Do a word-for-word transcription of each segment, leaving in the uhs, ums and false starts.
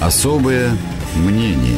Особое мнение.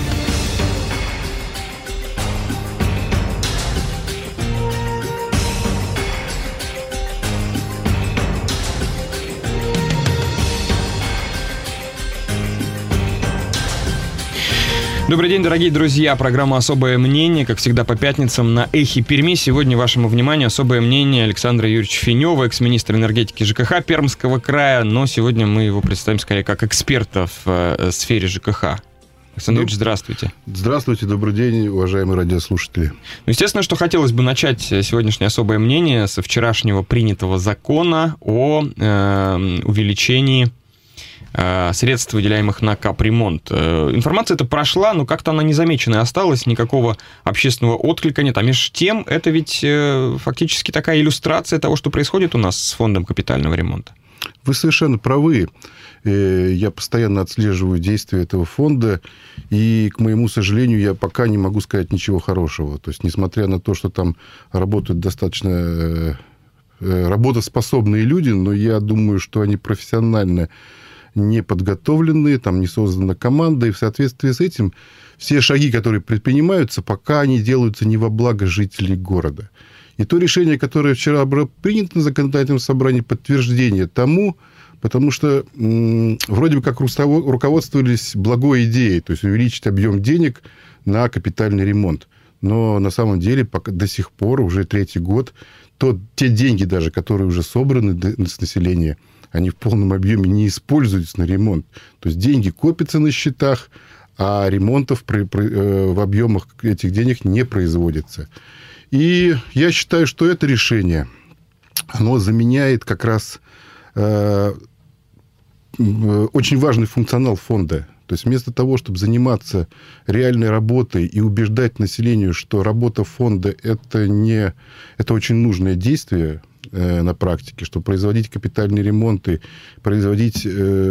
Добрый день, дорогие друзья. Программа «Особое мнение», как всегда, по пятницам на Эхе Перми. Сегодня вашему вниманию особое мнение Александра Юрьевича Фенева, экс-министра энергетики ЖКХ Пермского края. Но сегодня мы его представим скорее как эксперта в э, сфере ЖКХ. Александр Юрьевич, здравствуйте. Здравствуйте, добрый день, уважаемые радиослушатели. Ну, естественно, что хотелось бы начать сегодняшнее особое мнение со вчерашнего принятого закона о э, увеличении средств, выделяемых на капремонт. Информация эта прошла, но как-то она незамеченной осталась, никакого общественного отклика нет. А между тем, это ведь фактически такая иллюстрация того, что происходит у нас с фондом капитального ремонта. Вы совершенно правы. Я постоянно отслеживаю действия этого фонда, и, к моему сожалению, я пока не могу сказать ничего хорошего. То есть, несмотря на то, что там работают достаточно работоспособные люди, но я думаю, что они профессионально не подготовленные, там не создана команда, и в соответствии с этим все шаги, которые предпринимаются, пока они делаются не во благо жителей города. И то решение, которое вчера было принято на законодательном собрании, подтверждение тому, потому что м- вроде бы как руководствовались благой идеей, то есть увеличить объем денег на капитальный ремонт. Но на самом деле пока, до сих пор, уже третий год, то, те деньги даже, которые уже собраны с населения, они в полном объеме не используются на ремонт. То есть деньги копятся на счетах, а ремонтов при, при, э, в объемах этих денег не производится. И я считаю, что это решение, оно заменяет как раз э, очень важный функционал фонда. То есть вместо того, чтобы заниматься реальной работой и убеждать населению, что работа фонда – это, не, это очень нужное действие э, на практике, что производить капитальные ремонты, производить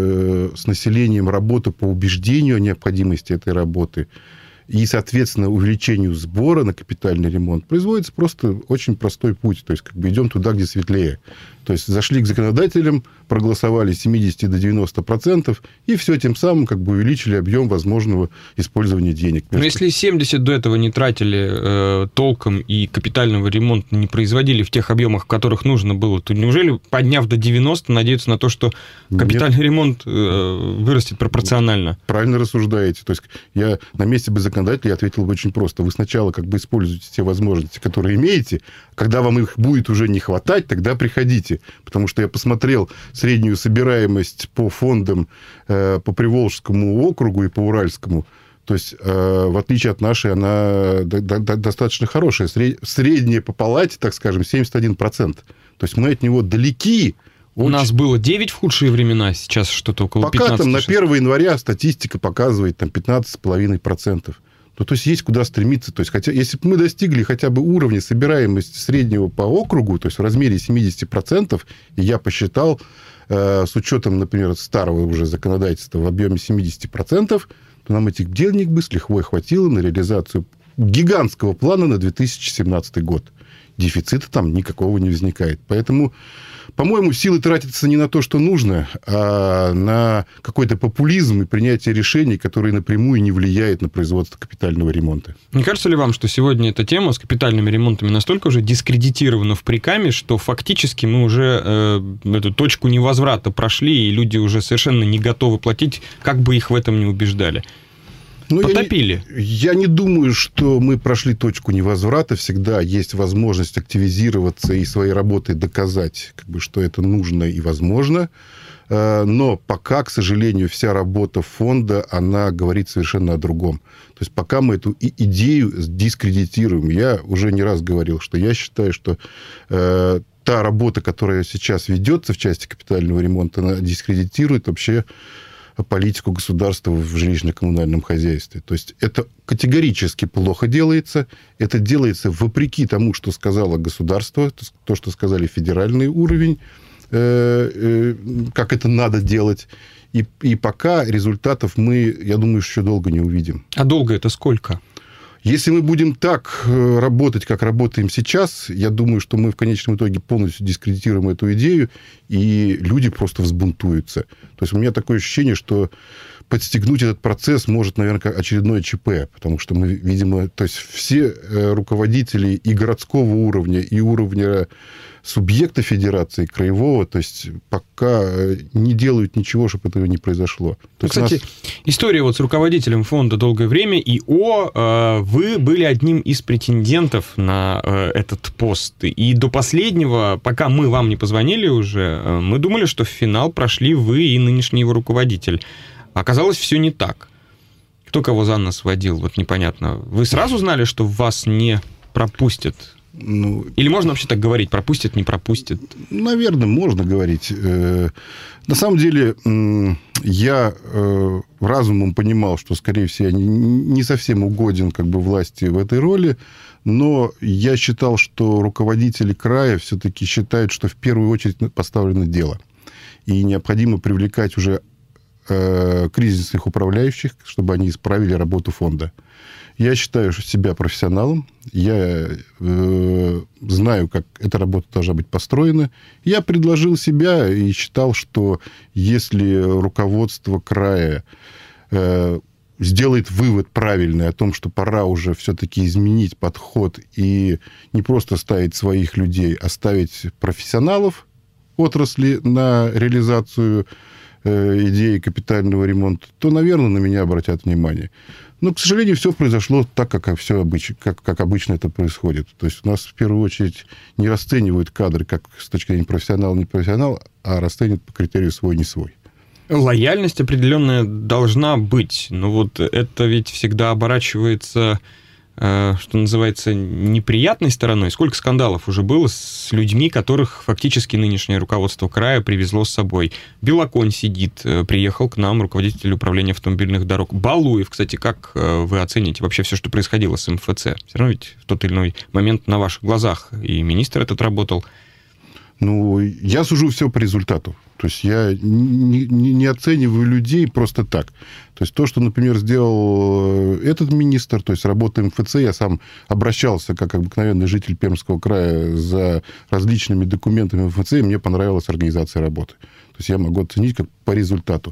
э, с населением работу по убеждению о необходимости этой работы и, соответственно, увеличению сбора на капитальный ремонт, производится просто очень простой путь. То есть, как бы идем туда, где светлее. То есть, зашли к законодателям, проголосовали с семидесяти до девяноста процентов, и все тем самым как бы увеличили объем возможного использования денег. Но если семьдесят до этого не тратили э, толком и капитального ремонта не производили в тех объемах, в которых нужно было, то неужели, подняв до девяноста, надеяться на то, что капитальный Нет. ремонт э, вырастет пропорционально? Правильно рассуждаете. То есть, я на месте бы законодателя ответил бы очень просто. Вы сначала как бы используете те возможности, которые имеете, когда вам их будет уже не хватать, тогда приходите. Потому что я посмотрел среднюю собираемость по фондам э, по Приволжскому округу и по Уральскому. То есть, э, в отличие от нашей, она до- до- достаточно хорошая. Сред... Средняя по палате, так скажем, семьдесят один процент. То есть, мы от него далеки. У очень... нас было девять в худшие времена, сейчас что-то около пятнадцати. Пока там на первое января статистика показывает там, пятнадцать целых пять десятых процента. Ну, то есть, есть куда стремиться. То есть, хотя, если бы мы достигли хотя бы уровня собираемости среднего по округу, то есть, в размере семьдесят процентов, и я посчитал, э, с учетом, например, старого уже законодательства в объеме семьдесят процентов, то нам этих денег бы с лихвой хватило на реализацию гигантского плана на две тысячи семнадцатый год. Дефицита там никакого не возникает. Поэтому, по-моему, силы тратятся не на то, что нужно, а на какой-то популизм и принятие решений, которые напрямую не влияют на производство капитального ремонта. Не кажется ли вам, что сегодня эта тема с капитальными ремонтами настолько уже дискредитирована в прикаме, что фактически мы уже э, эту точку невозврата прошли, и люди уже совершенно не готовы платить, как бы их в этом не убеждали? Ну, Потопили. Я не, я не думаю, что мы прошли точку невозврата. Всегда есть возможность активизироваться и своей работой доказать, как бы, что это нужно и возможно. Но пока, к сожалению, вся работа фонда, она говорит совершенно о другом. То есть, пока мы эту идею дискредитируем. Я уже не раз говорил, что я считаю, что э, та работа, которая сейчас ведется в части капитального ремонта, она дискредитирует вообще политику государства в жилищно-коммунальном хозяйстве. То есть, это категорически плохо делается. Это делается вопреки тому, что сказало государство, то, что сказали федеральный уровень, э, э, как это надо делать. И, и пока результатов мы, я думаю, еще долго не увидим. А долго это сколько? Если мы будем так работать, как работаем сейчас, я думаю, что мы в конечном итоге полностью дискредитируем эту идею, и люди просто взбунтуются. То есть, у меня такое ощущение, что подстегнуть этот процесс может, наверное, очередное ЧП, потому что мы, видимо, то есть все руководители и городского уровня, и уровня субъекта федерации, краевого, то есть пока не делают ничего, чтобы этого не произошло. То ну, кстати, нас... история вот с руководителем фонда долгое время, и о, вы были одним из претендентов на этот пост. И до последнего, пока мы вам не позвонили уже, мы думали, что в финал прошли вы и нынешний его руководитель. Оказалось, все не так. Кто кого за нос водил, вот непонятно. Вы сразу знали, что вас не пропустят? Ну, или можно вообще так говорить, пропустят, не пропустят? Наверное, можно говорить. На самом деле, я разумом понимал, что, скорее всего, я не совсем угоден как бы власти в этой роли, но я считал, что руководители края все-таки считают, что в первую очередь поставлено дело. И необходимо привлекать уже кризисных управляющих, чтобы они исправили работу фонда. Я считаю себя профессионалом, я э, знаю, как эта работа должна быть построена. Я предложил себя и считал, что если руководство края э, сделает вывод правильный о том, что пора уже все-таки изменить подход и не просто ставить своих людей, а ставить профессионалов отрасли на реализацию идеи капитального ремонта, то, наверное, на меня обратят внимание. Но, к сожалению, все произошло так, как, все обыч... как, как обычно это происходит. То есть у нас в первую очередь не расценивают кадры как с точки зрения профессионал, не профессионал, а расценивают по критерию свой-не свой. Лояльность определенная должна быть. Но вот это ведь всегда оборачивается, что называется, неприятной стороной. Сколько скандалов уже было с людьми, которых фактически нынешнее руководство края привезло с собой. Белоконь сидит, приехал к нам руководитель управления автомобильных дорог. Балуев, кстати, как вы оцените вообще все, что происходило с МФЦ? Все равно ведь в тот или иной момент на ваших глазах и министр этот работал. Ну, я сужу все по результату. То есть я не, не, не оцениваю людей просто так. То есть то, что, например, сделал этот министр, то есть работа МФЦ, я сам обращался как обыкновенный житель Пермского края за различными документами МФЦ, и мне понравилась организация работы. То есть я могу оценить как по результату.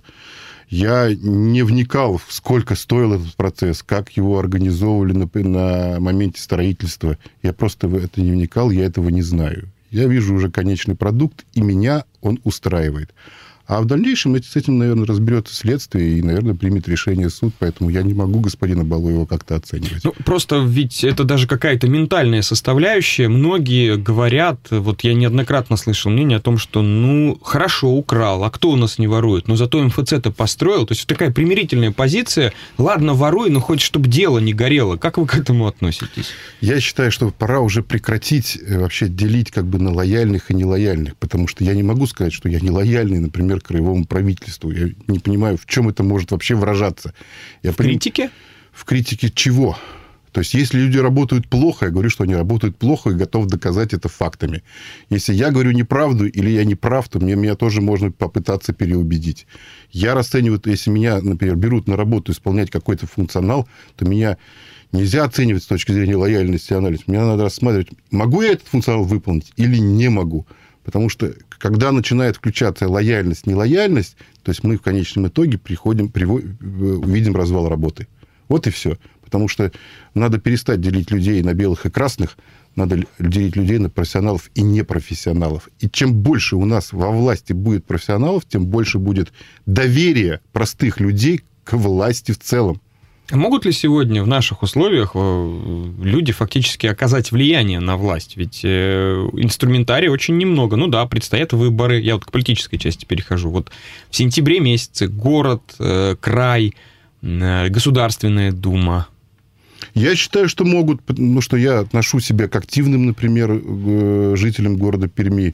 Я не вникал, сколько стоил этот процесс, как его организовывали на, на моменте строительства. Я просто в это не вникал, я этого не знаю. Я вижу уже конечный продукт, и меня он устраивает. А в дальнейшем с этим, наверное, разберется следствие и, наверное, примет решение суд, поэтому я не могу господина Балуева как-то оценивать. Ну, просто ведь это даже какая-то ментальная составляющая. Многие говорят, вот я неоднократно слышал мнение о том, что, ну, хорошо, украл, а кто у нас не ворует? Но зато МФЦ-то построил. То есть такая примирительная позиция. Ладно, воруй, но хоть чтобы дело не горело. Как вы к этому относитесь? Я считаю, что пора уже прекратить вообще делить как бы на лояльных и нелояльных, потому что я не могу сказать, что я нелояльный, например, к краевому правительству. Я не понимаю, в чем это может вообще выражаться. Я в поним... критике? В критике чего? То есть, если люди работают плохо, я говорю, что они работают плохо и готов доказать это фактами. Если я говорю неправду или я не прав, то мне, меня тоже можно попытаться переубедить. Я расцениваю, если меня, например, берут на работу исполнять какой-то функционал, то меня нельзя оценивать с точки зрения лояльности и анализа. Мне надо рассматривать, могу я этот функционал выполнить или не могу. Потому что, когда начинает включаться лояльность, нелояльность, то есть мы в конечном итоге приходим, привод, увидим развал работы. Вот и все. Потому что надо перестать делить людей на белых и красных, надо делить людей на профессионалов и непрофессионалов. И чем больше у нас во власти будет профессионалов, тем больше будет доверия простых людей к власти в целом. Могут ли сегодня в наших условиях люди фактически оказать влияние на власть? Ведь инструментария очень немного. Ну да, предстоят выборы. Я вот к политической части перехожу. Вот в сентябре месяце город, край, Государственная Дума. Я считаю, что могут, потому что я отношу себя к активным, например, жителям города Перми.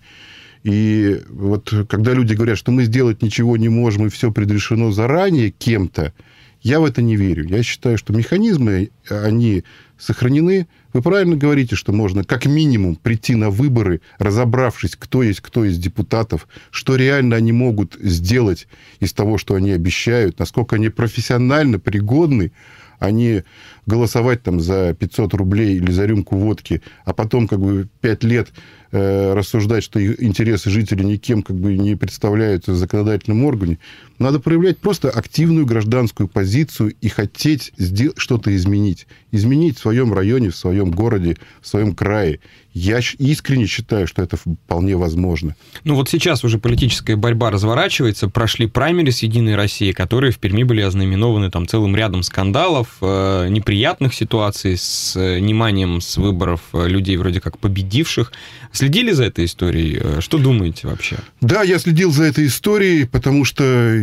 И вот когда люди говорят, что мы сделать ничего не можем, и все предрешено заранее кем-то, я в это не верю. Я считаю, что механизмы, они сохранены. Вы правильно говорите, что можно как минимум прийти на выборы, разобравшись, кто есть кто из депутатов, что реально они могут сделать из того, что они обещают, насколько они профессионально пригодны, а не голосовать там за пятьсот рублей или за рюмку водки, а потом как бы пять лет э, рассуждать, что интересы жителей никем как бы не представляются в законодательном органе. Надо проявлять просто активную гражданскую позицию и хотеть сдел- что-то изменить. Изменить в своем районе, в своем городе, в своем крае. Я искренне считаю, что это вполне возможно. Ну вот сейчас уже политическая борьба разворачивается, прошли праймерис «Единой России», которые в Перми были ознаменованы там целым рядом скандалов, э, неприятных ситуаций с э, вниманием с выборов э, людей вроде как победивших. Следили за этой историей? Что думаете вообще? Да, я следил за этой историей, потому что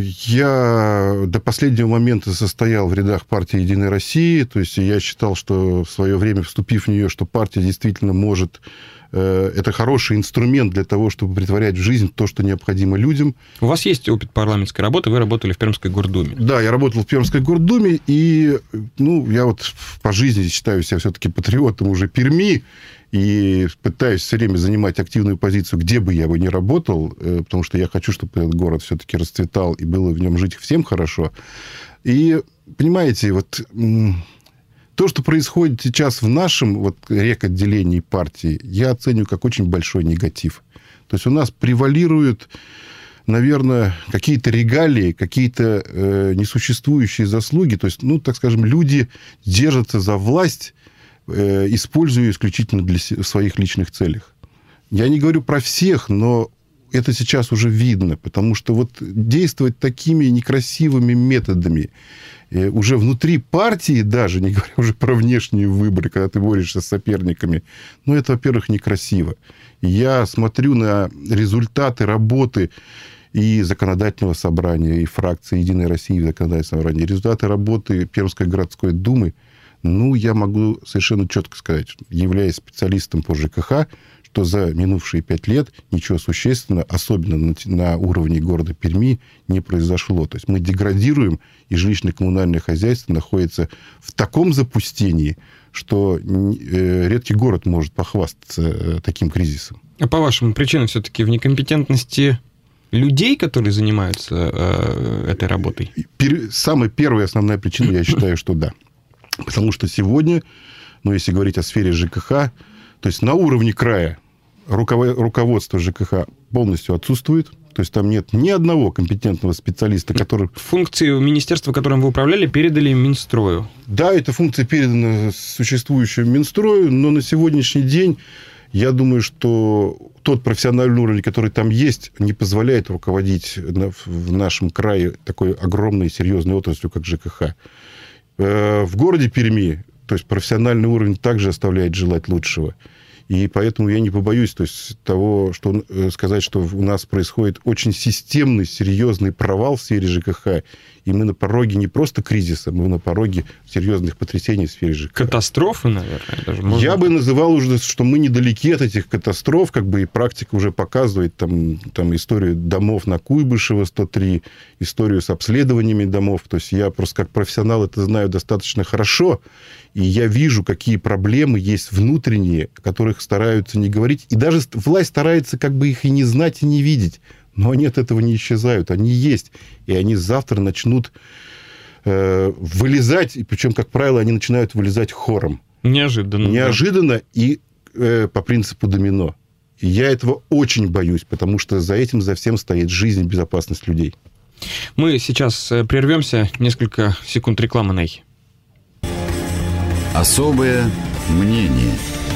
я до последнего момента состоял в рядах партии «Единой России», то есть я считал, что в свое время, вступив в нее, что партия действительно может... Это хороший инструмент для того, чтобы претворять в жизнь то, что необходимо людям. У вас есть опыт парламентской работы, вы работали в Пермской гордуме. Да, я работал в Пермской гордуме, и ну, я вот по жизни считаю себя все-таки патриотом уже Перми, и пытаюсь все время занимать активную позицию, где бы я бы ни работал, потому что я хочу, чтобы этот город все-таки расцветал, и было в нем жить всем хорошо. И, понимаете, вот... То, что происходит сейчас в нашем вот, рекотделении партии, я оцениваю как очень большой негатив. То есть у нас превалируют, наверное, какие-то регалии, какие-то э, несуществующие заслуги. То есть, ну, так скажем, люди держатся за власть, э, используя ее исключительно для своих личных целях. Я не говорю про всех, но это сейчас уже видно, потому что вот действовать такими некрасивыми методами уже внутри партии даже, не говоря уже про внешние выборы, когда ты борешься с соперниками, ну, это, во-первых, некрасиво. Я смотрю на результаты работы и законодательного собрания, и фракции «Единой России» в законодательном собрании, результаты работы Пермской городской думы, ну, я могу совершенно четко сказать, являясь специалистом по ЖКХ, что за минувшие пять лет ничего существенного, особенно на, на уровне города Перми, не произошло. То есть мы деградируем, и жилищно-коммунальное хозяйство находится в таком запустении, что э, редкий город может похвастаться э, таким кризисом. А по-вашему, причина все-таки в некомпетентности людей, которые занимаются э, этой работой? Пер... Самая первая основная причина, я считаю, что да. Потому что сегодня, ну, если говорить о сфере ЖКХ, то есть на уровне края руководство ЖКХ полностью отсутствует. То есть там нет ни одного компетентного специалиста, который... Функции министерства, которым вы управляли, передали Минстрою. Да, эта функция передана существующему Минстрою, но на сегодняшний день я думаю, что тот профессиональный уровень, который там есть, не позволяет руководить в нашем крае такой огромной серьезной отраслью, как ЖКХ. В городе Перми, то есть профессиональный уровень также оставляет желать лучшего. И поэтому я не побоюсь то есть, того, что сказать, что у нас происходит очень системный, серьезный провал в сфере ЖКХ. И мы на пороге не просто кризиса, мы на пороге серьезных потрясений в сфере ЖКХ. Катастрофы, наверное, даже. Можно... Я бы называл уже, что мы недалеки от этих катастроф, как бы и практика уже показывает там, там историю домов на Куйбышева сто три, историю с обследованиями домов. То есть я просто как профессионал это знаю достаточно хорошо, и я вижу, какие проблемы есть внутренние, о которых стараются не говорить, и даже власть старается как бы их и не знать, и не видеть. Но они от этого не исчезают, они есть, и они завтра начнут э, вылезать, и причем, как правило, они начинают вылезать хором. Неожиданно. Неожиданно да. и э, по принципу домино. И я этого очень боюсь, потому что за этим, за всем стоит жизнь и безопасность людей. Мы сейчас прервемся, несколько секунд рекламы, Най. Особое мнение.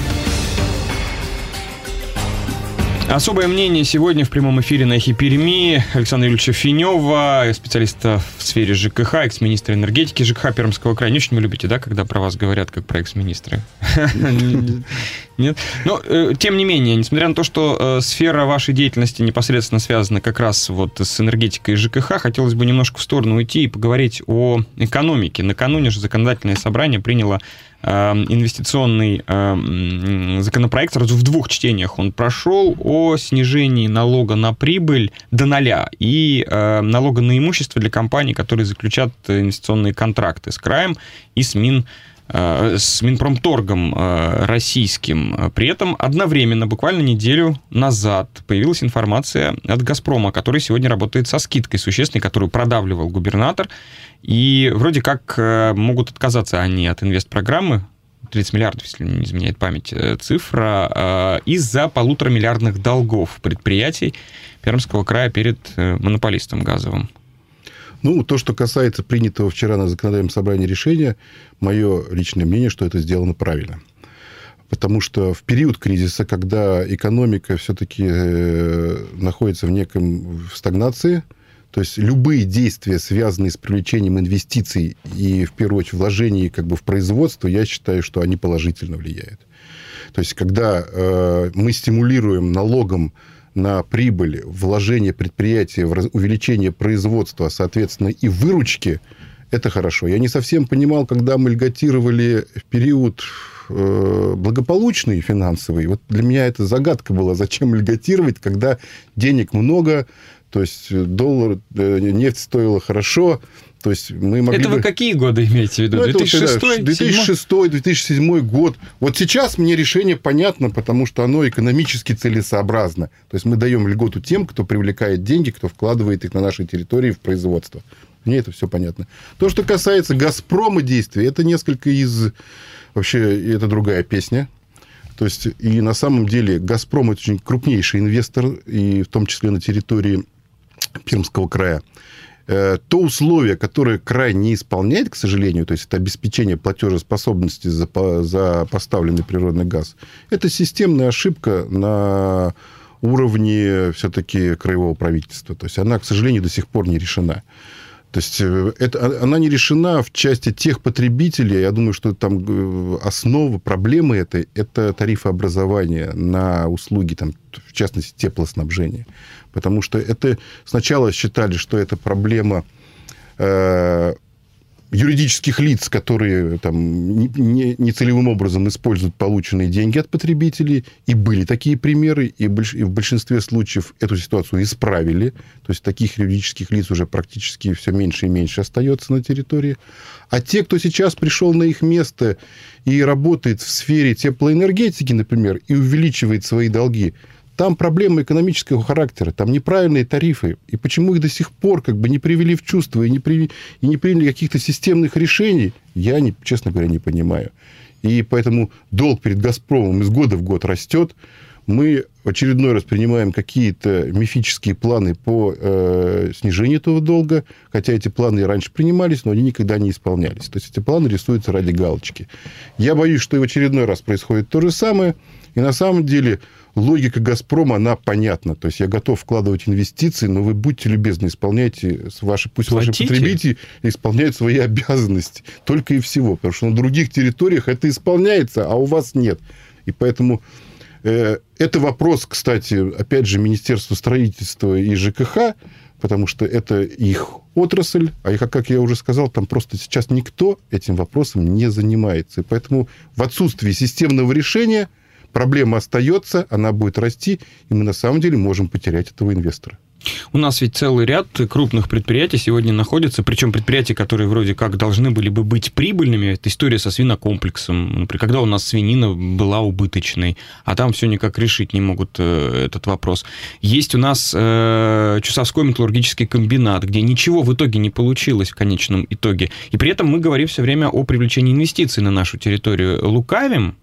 Особое мнение сегодня в прямом эфире на Эхе Перми Александра Юрьевича Финева, специалиста в сфере ЖКХ, экс-министра энергетики ЖКХ Пермского края. Не очень вы любите, да, когда про вас говорят, как про экс-министра? Нет? Но, тем не менее, несмотря на то, что сфера вашей деятельности непосредственно связана как раз вот с энергетикой и ЖКХ, хотелось бы немножко в сторону уйти и поговорить о экономике. Накануне же законодательное собрание приняло инвестиционный законопроект, сразу в двух чтениях он прошел, о снижении налога на прибыль до ноля и налога на имущество для компаний, которые заключат инвестиционные контракты с краем и с Минпромом. с Минпромторгом российским. При этом одновременно, буквально неделю назад, появилась информация от «Газпрома», который сегодня работает со скидкой существенной, которую продавливал губернатор. И вроде как могут отказаться они от инвестпрограммы, тридцать миллиардов, если не изменяет память цифра, из-за полуторамиллиардных долгов предприятий Пермского края перед монополистом газовым. Ну, то, что касается принятого вчера на законодательном собрании решения, мое личное мнение, что это сделано правильно. Потому что в период кризиса, когда экономика все-таки находится в неком в стагнации, то есть любые действия, связанные с привлечением инвестиций и, в первую очередь, вложений как бы в производство, я считаю, что они положительно влияют. То есть когда э, мы стимулируем налогом на прибыль, вложение предприятия, в увеличение производства, соответственно, и выручки, это хорошо. Я не совсем понимал, когда мы льготировали в период э, благополучный финансовый. Вот для меня это загадка была, зачем льготировать, когда денег много, то есть доллар, э, нефть стоила хорошо. То есть мы могли это вы бы... какие годы имеете в виду? Ну, две тысячи шестой? две тысячи шестой, две тысячи седьмой год. Вот сейчас мне решение понятно, потому что оно экономически целесообразно. То есть мы даем льготу тем, кто привлекает деньги, кто вкладывает их на нашей территории в производство. Мне это все понятно. То, что касается «Газпрома» действий, это несколько из... Вообще, это другая песня. То есть, и на самом деле «Газпром» – это очень крупнейший инвестор, и в том числе на территории Пермского края. То условие, которое край не исполняет, к сожалению, то есть это обеспечение платежеспособности за, за поставленный природный газ, это системная ошибка на уровне все-таки краевого правительства. То есть она, к сожалению, до сих пор не решена. То есть это, она не решена в части тех потребителей. Я думаю, что там основа проблемы этой – это тарифообразование на услуги, там, в частности, теплоснабжения. Потому что это сначала считали, что это проблема э, юридических лиц, которые там, не, не целевым образом используют полученные деньги от потребителей. И были такие примеры, и, больш, и в большинстве случаев эту ситуацию исправили. То есть таких юридических лиц уже практически все меньше и меньше остается на территории. А те, кто сейчас пришел на их место и работает в сфере теплоэнергетики, например, и увеличивает свои долги, там проблемы экономического характера, там неправильные тарифы. И почему их до сих пор как бы не привели в чувство и не, при... и не приняли каких-то системных решений, я, не, честно говоря, не понимаю. И поэтому долг перед «Газпромом» из года в год растет. Мы в очередной раз принимаем какие-то мифические планы по э, снижению этого долга, хотя эти планы и раньше принимались, но они никогда не исполнялись. То есть эти планы рисуются ради галочки. Я боюсь, что и в очередной раз происходит то же самое. И на самом деле логика «Газпрома», она понятна. То есть я готов вкладывать инвестиции, но вы будьте любезны, исполняйте ваши, пусть Платите. Ваши потребители исполняют свои обязанности. Только и всего. Потому что на других территориях это исполняется, а у вас нет. И поэтому э, это вопрос, кстати, опять же, Министерства строительства и ЖКХ, потому что это их отрасль, а как я уже сказал, там просто сейчас никто этим вопросом не занимается. И поэтому в отсутствии системного решения проблема остается, она будет расти, и мы на самом деле можем потерять этого инвестора. У нас ведь целый ряд крупных предприятий сегодня находятся, причем предприятия, которые вроде как должны были бы быть прибыльными. Это история со свинокомплексом. Например, когда у нас свинина была убыточной, а там все никак решить не могут этот вопрос. Есть у нас э, Чусовской металлургический комбинат, где ничего в итоге не получилось в конечном итоге. И при этом мы говорим все время о привлечении инвестиций на нашу территорию. Лукавим?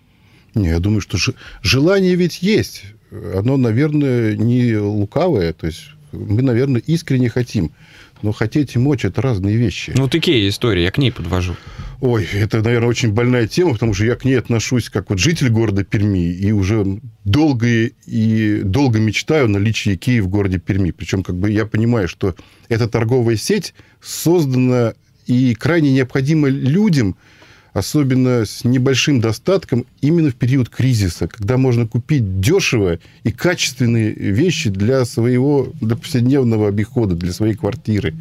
Не, я думаю, что желание ведь есть. Оно, наверное, не лукавое. То есть мы, наверное, искренне хотим. Но хотеть и мочь – это разные вещи. Ну, вот такие истории, я к ней подвожу. Ой, это, наверное, очень больная тема, потому что я к ней отношусь как вот житель города Перми и уже долго, и долго мечтаю о наличии Икеи в городе Перми. Причем как бы я понимаю, что эта торговая сеть создана и крайне необходима людям, особенно с небольшим достатком, именно в период кризиса, когда можно купить дешево и качественные вещи для своего для повседневного обихода, для своей квартиры.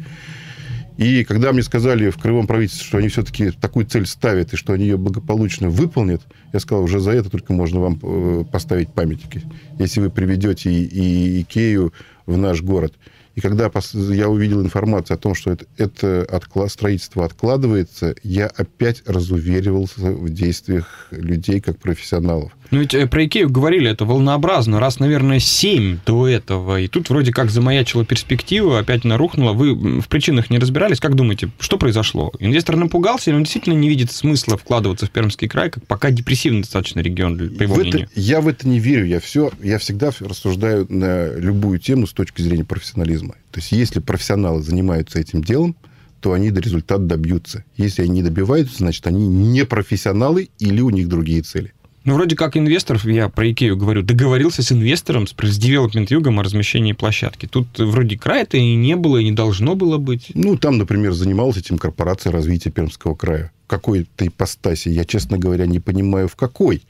И когда мне сказали в краевом правительстве, что они все-таки такую цель ставят и что они ее благополучно выполнят, я сказал, уже за это только можно вам поставить памятники, если вы приведете и Икею в наш город. И когда я увидел информацию о том, что это, это отклад, строительство откладывается, я опять разуверивался в действиях людей как профессионалов. Ну, ведь про Икею говорили, это волнообразно, раз, наверное, семь до этого. И тут вроде как замаячила перспектива, опять она рухнула. Вы в причинах не разбирались? Как думаете, что произошло? Инвестор напугался или он действительно не видит смысла вкладываться в Пермский край, как пока депрессивный достаточно регион, по его в мнению? Это, я в это не верю. Я, все, я всегда рассуждаю на любую тему с точки зрения профессионализма. То есть, если профессионалы занимаются этим делом, то они до результата добьются. Если они не добиваются, значит, они не профессионалы или у них другие цели. Ну, вроде как инвестор, я про Икею говорю, договорился с инвестором, с Development Югом о размещении площадки. Тут вроде края-то и не было, и не должно было быть. Ну, там, например, занималась этим корпорация развития Пермского края. В какой-то ипостаси, я, честно говоря, не понимаю, в какой.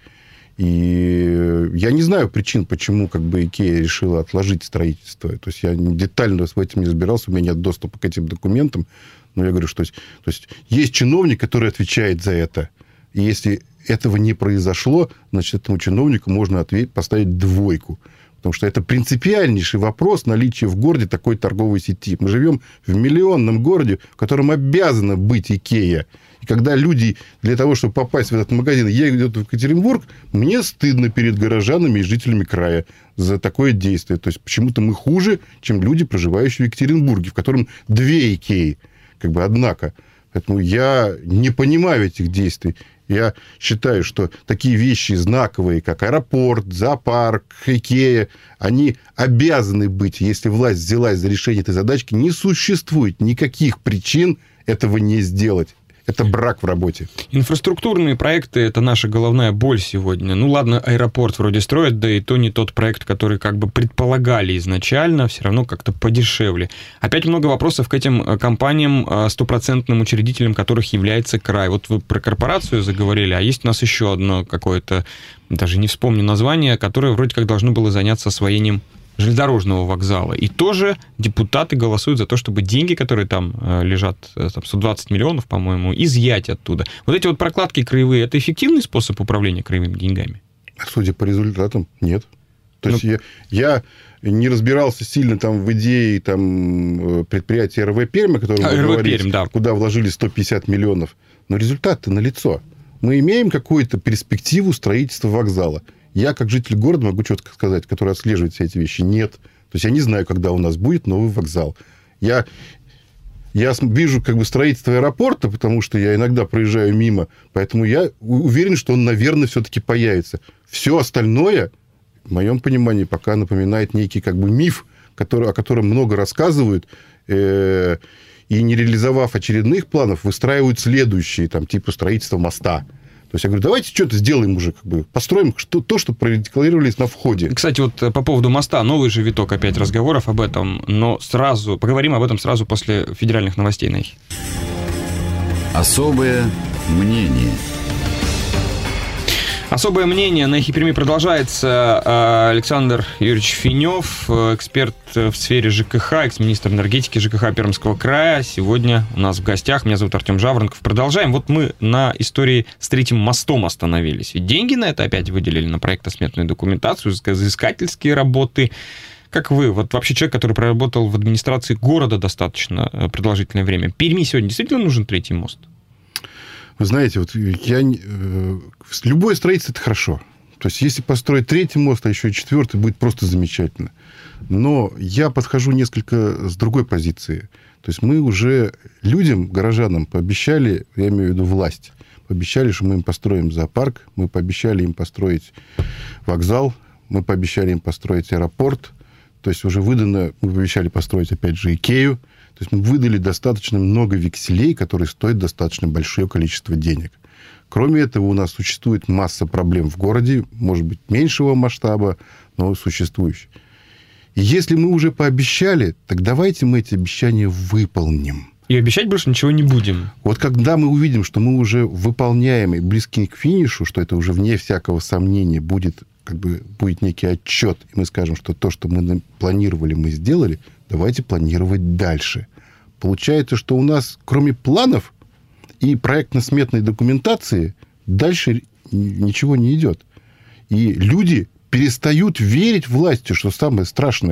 И я не знаю причин, почему как бы Икея решила отложить строительство. То есть, я детально в этом не разбирался, у меня нет доступа к этим документам. Но я говорю, что то есть, есть чиновник, который отвечает за это. И если этого не произошло, значит, этому чиновнику можно ответить, поставить двойку. Потому что это принципиальнейший вопрос наличия в городе такой торговой сети. Мы живем в миллионном городе, в котором обязана быть Икея. И когда люди для того, чтобы попасть в этот магазин, едут в Екатеринбург, мне стыдно перед горожанами и жителями края за такое действие. То есть, почему-то мы хуже, чем люди, проживающие в Екатеринбурге, в котором две Икеи. Как бы, однако. Поэтому я не понимаю этих действий. Я считаю, что такие вещи знаковые, как аэропорт, зоопарк, Икея, они обязаны быть, если власть взялась за решение этой задачки, не существует никаких причин этого не сделать. Это брак в работе. Инфраструктурные проекты – это наша головная боль сегодня. Ну, ладно, аэропорт вроде строят, да и то не тот проект, который как бы предполагали изначально, все равно как-то подешевле. Опять много вопросов к этим компаниям, стопроцентным учредителем которых является край. Вот вы про корпорацию заговорили, а есть у нас еще одно какое-то, даже не вспомню название, которое вроде как должно было заняться освоением железнодорожного вокзала. И тоже депутаты голосуют за то, чтобы деньги, которые там лежат, там сто двадцать миллионов, по-моему, изъять оттуда. Вот эти вот прокладки краевые, это эффективный способ управления краевыми деньгами? Судя по результатам, нет. То ну... есть я, я не разбирался сильно там в идее там, предприятия эр вэ Пермь, о котором а, вы говорите, Пермь, да. Куда вложили сто пятьдесят миллионов. Но результат-то налицо. Мы имеем какую-то перспективу строительства вокзала. Я, как житель города, могу четко сказать, который отслеживает все эти вещи, нет. То есть, я не знаю, когда у нас будет новый вокзал. Я, я вижу как бы строительство аэропорта, потому что я иногда проезжаю мимо, поэтому я уверен, что он, наверное, все-таки появится. Все остальное, в моем понимании, пока напоминает некий как бы миф, который, о котором много рассказывают, э, и не реализовав очередных планов, выстраивают следующие, там, типа строительства моста. То есть, я говорю, давайте что-то сделаем уже, как бы, построим что, то, что продекларировались на входе. Кстати, вот по поводу моста, новый же виток опять разговоров об этом, но сразу, поговорим об этом сразу после федеральных новостей. На Особое мнение. Особое мнение на Эхе Перми продолжается. Александр Юрьевич Финев, эксперт в сфере ЖКХ, экс-министр энергетики ЖКХ Пермского края. Сегодня у нас в гостях. Меня зовут Артем Жаворонков. Продолжаем. Вот мы на истории с третьим мостом остановились. Ведь деньги на это опять выделили, на проектно-сметную документацию, изыскательские работы. Как вы, вот вообще человек, который проработал в администрации города достаточно продолжительное время, Перми сегодня действительно нужен третий мост? Вы знаете, вот я... любое строительство – это хорошо. То есть, если построить третий мост, а еще и четвертый, будет просто замечательно. Но я подхожу несколько с другой позиции. То есть, мы уже людям, горожанам, пообещали, я имею в виду власть, пообещали, что мы им построим зоопарк, мы пообещали им построить вокзал, мы пообещали им построить аэропорт. То есть, уже выдано, мы пообещали построить, опять же, Икею. То есть, мы выдали достаточно много векселей, которые стоят достаточно большое количество денег. Кроме этого, у нас существует масса проблем в городе, может быть, меньшего масштаба, но существующих. И если мы уже пообещали, так давайте мы эти обещания выполним. И обещать больше ничего не будем. Вот когда мы увидим, что мы уже выполняем и близки к финишу, что это уже вне всякого сомнения будет, как бы, будет некий отчет, и мы скажем, что то, что мы планировали, мы сделали, давайте планировать дальше. Получается, что у нас, кроме планов и проектно-сметной документации, дальше ничего не идет. И люди перестают верить власти, что самое страшное.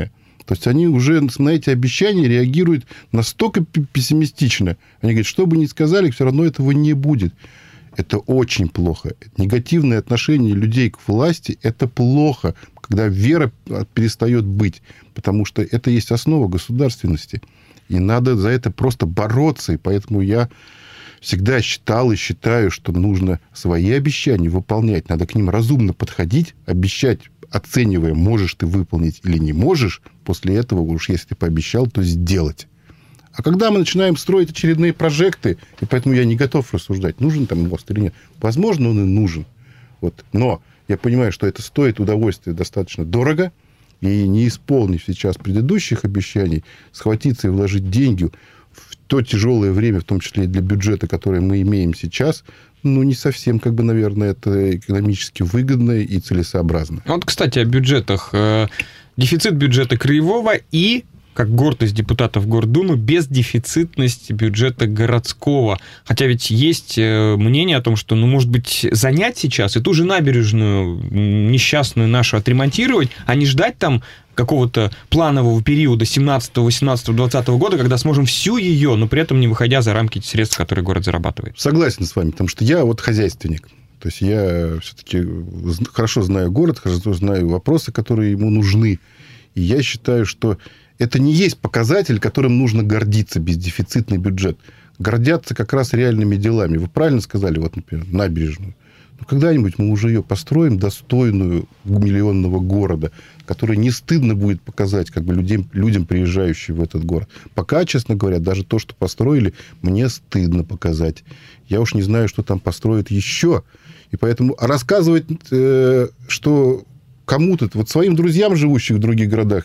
То есть они уже на эти обещания реагируют настолько пессимистично. Они говорят, что бы ни сказали, все равно этого не будет. Это очень плохо. Негативное отношение людей к власти – это плохо, когда вера перестает быть, потому что это есть основа государственности. И надо за это просто бороться. И поэтому я всегда считал и считаю, что нужно свои обещания выполнять. Надо к ним разумно подходить, обещать, оценивая, можешь ты выполнить или не можешь. После этого уж если ты пообещал, то сделать. А когда мы начинаем строить очередные прожекты, и поэтому я не готов рассуждать, нужен там мост или нет. Возможно, он и нужен. Вот. Но я понимаю, что это стоит удовольствия достаточно дорого, и не исполнив сейчас предыдущих обещаний, схватиться и вложить деньги в то тяжелое время, в том числе и для бюджета, которое мы имеем сейчас, ну, не совсем, как бы, наверное, это экономически выгодно и целесообразно. Вот, кстати, о бюджетах. Дефицит бюджета краевого и, как гордость депутатов Гордумы, бездефицитность бюджета городского. Хотя ведь есть мнение о том, что, ну, может быть, занять сейчас и ту же набережную несчастную нашу отремонтировать, а не ждать там какого-то планового периода семнадцатого, восемнадцатого, двадцатого года, когда сможем всю ее, но при этом не выходя за рамки средств, которые город зарабатывает. Согласен с вами, потому что я вот хозяйственник. То есть я все-таки хорошо знаю город, хорошо знаю вопросы, которые ему нужны. И я считаю, что это не есть показатель, которым нужно гордиться, бездефицитный бюджет. Гордятся как раз реальными делами. Вы правильно сказали, вот, например, набережную. Но когда-нибудь мы уже ее построим, достойную миллионного города, который не стыдно будет показать как бы людям, людям, приезжающим в этот город. Пока, честно говоря, даже то, что построили, мне стыдно показать. Я уж не знаю, что там построят еще. И поэтому рассказывать, э, что кому-то, вот своим друзьям, живущим в других городах,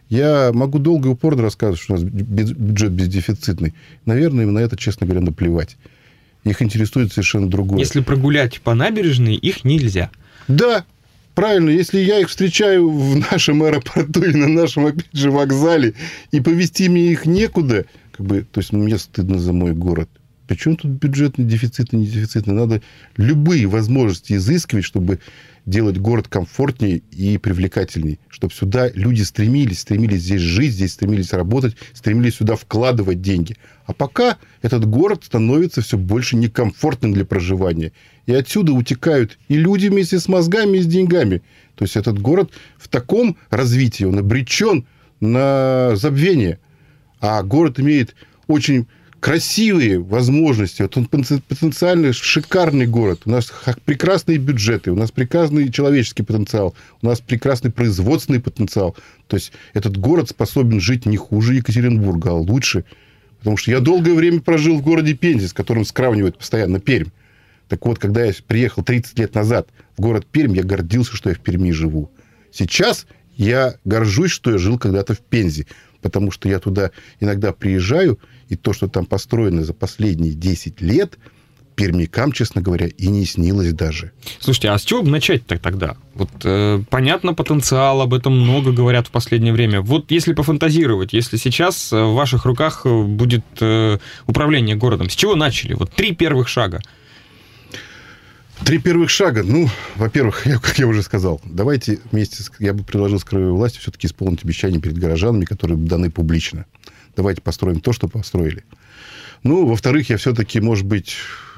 я могу долго и упорно рассказывать, что у нас бюджет бездефицитный. Наверное, им на это, честно говоря, наплевать. Их интересует совершенно другое. Если прогулять по набережной, их нельзя. Да, правильно. Если я их встречаю в нашем аэропорту или на нашем, опять же, вокзале, и повезти мне их некуда, как бы, то есть мне стыдно за мой город. Причем тут бюджетный дефицит и не дефицитный? Надо любые возможности изыскивать, чтобы делать город комфортнее и привлекательнее. Чтобы сюда люди стремились, стремились здесь жить, здесь стремились работать, стремились сюда вкладывать деньги. А пока этот город становится все больше некомфортным для проживания. И отсюда утекают и люди вместе с мозгами, и с деньгами. То есть этот город в таком развитии, он обречен на забвение. А город имеет очень красивые возможности. Вот он потенциально шикарный город. У нас прекрасные бюджеты, у нас прекрасный человеческий потенциал, у нас прекрасный производственный потенциал. То есть этот город способен жить не хуже Екатеринбурга, а лучше. Потому что я долгое время прожил в городе Пензе, с которым сравнивают постоянно Пермь. Так вот, когда я приехал тридцать лет назад в город Пермь, я гордился, что я в Перми живу. Сейчас я горжусь, что я жил когда-то в Пензе. Потому что я туда иногда приезжаю, и то, что там построено за последние десять лет, пермякам, честно говоря, и не снилось даже. Слушайте, а с чего бы начать-то тогда? Вот э, понятно, потенциал, об этом много говорят в последнее время. Вот если пофантазировать, если сейчас в ваших руках будет э, управление городом, с чего начали? Вот три первых шага. Три первых шага. Ну, во-первых, я, как я уже сказал, давайте вместе, с, я бы предложил с краевой властью все-таки исполнить обещания перед горожанами, которые даны публично. Давайте построим то, что построили. Ну, во-вторых, я все-таки, может быть,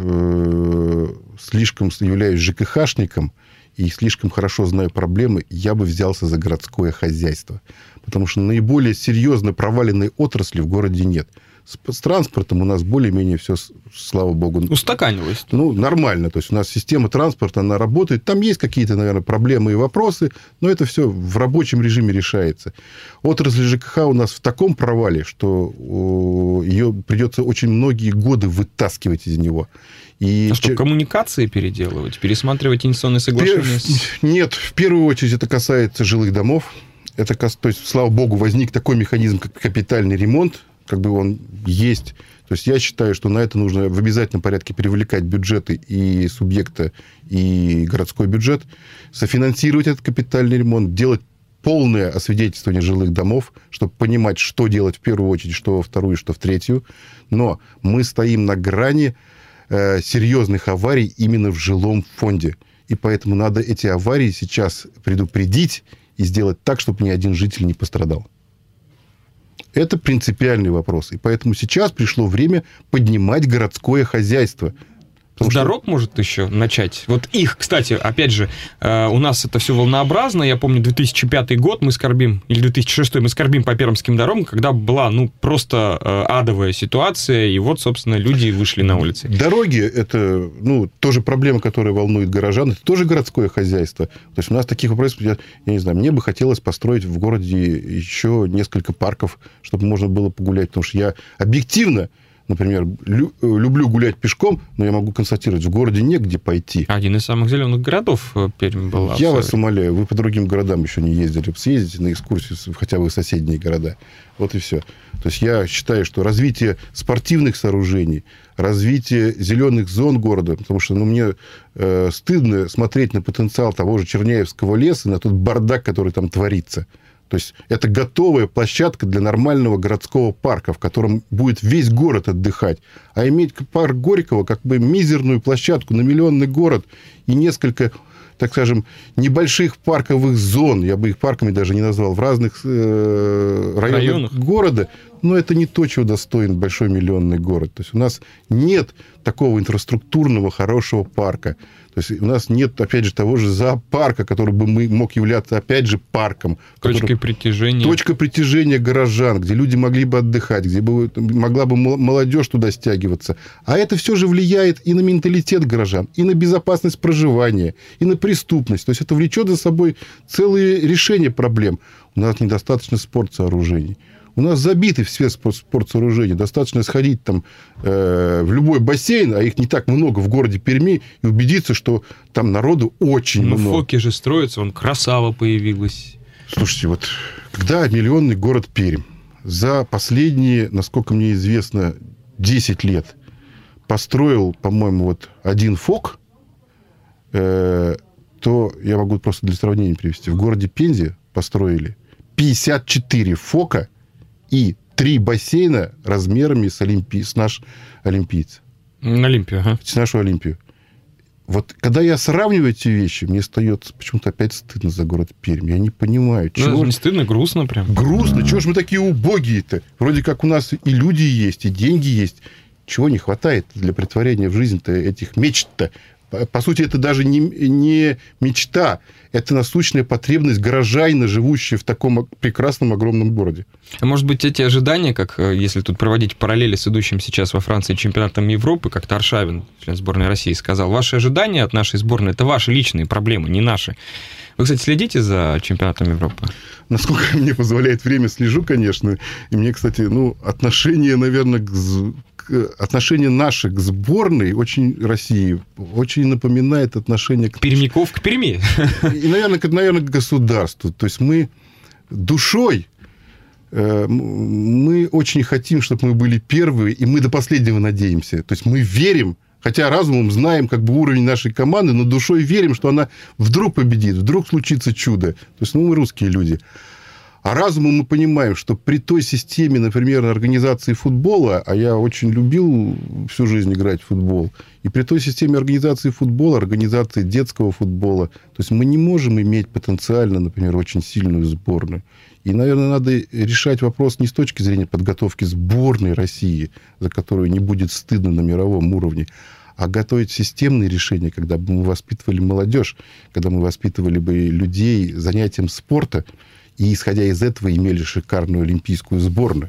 э, слишком являюсь ЖКХшником и слишком хорошо знаю проблемы, я бы взялся за городское хозяйство. Потому что наиболее серьезно проваленной отрасли в городе нет. С, с транспортом у нас более-менее все, слава богу... Устаканилось. Ну, нормально. То есть у нас система транспорта, она работает. Там есть какие-то, наверное, проблемы и вопросы, но это все в рабочем режиме решается. Отрасль ЖКХ у нас в таком провале, что ее придется очень многие годы вытаскивать из него. И а что, коммуникации переделывать? Пересматривать инвестиционные соглашения? Пер... Нет, в первую очередь это касается жилых домов. Это, то есть, слава богу, возник такой механизм, как капитальный ремонт. Как бы он есть. То есть я считаю, что на это нужно в обязательном порядке привлекать бюджеты и субъекта, и городской бюджет, софинансировать этот капитальный ремонт, делать полное освидетельствование жилых домов, чтобы понимать, что делать в первую очередь, что во вторую, что в третью. Но мы стоим на грани э, серьезных аварий именно в жилом фонде. И поэтому надо эти аварии сейчас предупредить и сделать так, чтобы ни один житель не пострадал. Это принципиальный вопрос. И поэтому сейчас пришло время поднимать городское хозяйство. С дорог, что... может, еще начать? Вот их, кстати, опять же, э, у нас это все волнообразно. Я помню, две тысячи пятый год мы скорбим, или две тысячи шестой мы скорбим по пермским дорогам, когда была, ну, просто э, адовая ситуация, и вот, собственно, люди вышли на улицы. Дороги – это, ну, тоже проблема, которая волнует горожан. Это тоже городское хозяйство. То есть у нас таких вопросов, я, я не знаю, мне бы хотелось построить в городе еще несколько парков, чтобы можно было погулять, потому что я объективно, например, лю- люблю гулять пешком, но я могу констатировать, в городе негде пойти. Один из самых зеленых городов Пермь был. Я вас умоляю, вы по другим городам еще не ездили. Съездите на экскурсию хотя бы в соседние города. Вот и все. То есть я считаю, что развитие спортивных сооружений, развитие зеленых зон города, потому что ну, мне э, стыдно смотреть на потенциал того же Черняевского леса, на тот бардак, который там творится. То есть это готовая площадка для нормального городского парка, в котором будет весь город отдыхать. А иметь парк Горького как бы мизерную площадку на миллионный город и несколько, так скажем, небольших парковых зон, я бы их парками даже не назвал, в разных э, районах, районах города, но это не то, чего достоин большой миллионный город. То есть у нас нет такого инфраструктурного хорошего парка. То есть у нас нет, опять же, того же зоопарка, который бы мог являться, опять же, парком. Точкой который... притяжения. Точка притяжения горожан, где люди могли бы отдыхать, где бы могла бы молодежь туда стягиваться. А это все же влияет и на менталитет горожан, и на безопасность проживания, и на преступность. То есть это влечет за собой целые решения проблем. У нас недостаточно спортсооружений. У нас забиты все спортсооружения. Достаточно сходить там, э, в любой бассейн, а их не так много в городе Перми, и убедиться, что там народу очень ну, много. Фоки же строятся, вон Красава появилась. Слушайте, вот когда миллионный город Пермь за последние, насколько мне известно, десять лет построил, по-моему, вот один ФОК, э, то я могу просто для сравнения привести. В городе Пензе построили пятьдесят четыре ФОКа и три бассейна размерами с, Олимпи... с наш Олимпийц. На Олимпию, ага. С нашу Олимпию. Вот когда я сравниваю эти вещи, мне остается почему-то опять стыдно за город Пермь. Я не понимаю, чего... Ну, не стыдно, грустно прям. Грустно. Чего ж мы такие убогие-то? Вроде как у нас и люди есть, и деньги есть. Чего не хватает для претворения в жизнь-то этих мечт-то? По сути, это даже не, не мечта. Это насущная потребность горожанина, живущего в таком прекрасном, огромном городе. А может быть, эти ожидания, как если тут проводить параллели с идущим сейчас во Франции чемпионатом Европы, как Аршавин, член сборной России, сказал, ваши ожидания от нашей сборной – это ваши личные проблемы, не наши. Вы, кстати, следите за чемпионатом Европы? Насколько мне позволяет время, слежу, конечно. И мне, кстати, ну, отношение, наверное, к... отношение наше к сборной очень России очень напоминает отношение к... Пермяков к Перми. И, наверное, к, наверное, к государству. То есть мы душой, э, мы очень хотим, чтобы мы были первые, и мы до последнего надеемся. То есть мы верим, хотя разумом знаем как бы уровень нашей команды, но душой верим, что она вдруг победит, вдруг случится чудо. То есть ну, мы русские люди. А разумом мы понимаем, что при той системе, например, организации футбола, а я очень любил всю жизнь играть в футбол, и при той системе организации футбола, организации детского футбола, то есть мы не можем иметь потенциально, например, очень сильную сборную. И, наверное, надо решать вопрос не с точки зрения подготовки сборной России, за которую не будет стыдно на мировом уровне, а готовить системные решения, когда бы мы воспитывали молодежь, когда мы воспитывали бы людей занятием спорта, и, исходя из этого, имели шикарную олимпийскую сборную.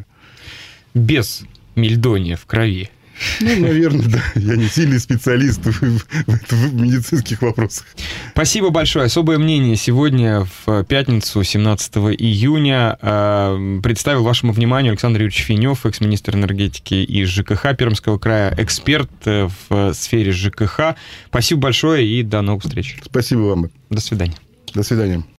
Без мельдония в крови. Ну, наверное, да. Я не сильный специалист в, в, в медицинских вопросах. Спасибо большое. Особое мнение сегодня в пятницу, семнадцатого июня, представил вашему вниманию Александр Юрьевич Финев, экс-министр энергетики и ЖКХ Пермского края, эксперт в сфере ЖКХ. Спасибо большое и до новых встреч. Спасибо вам. До свидания. До свидания.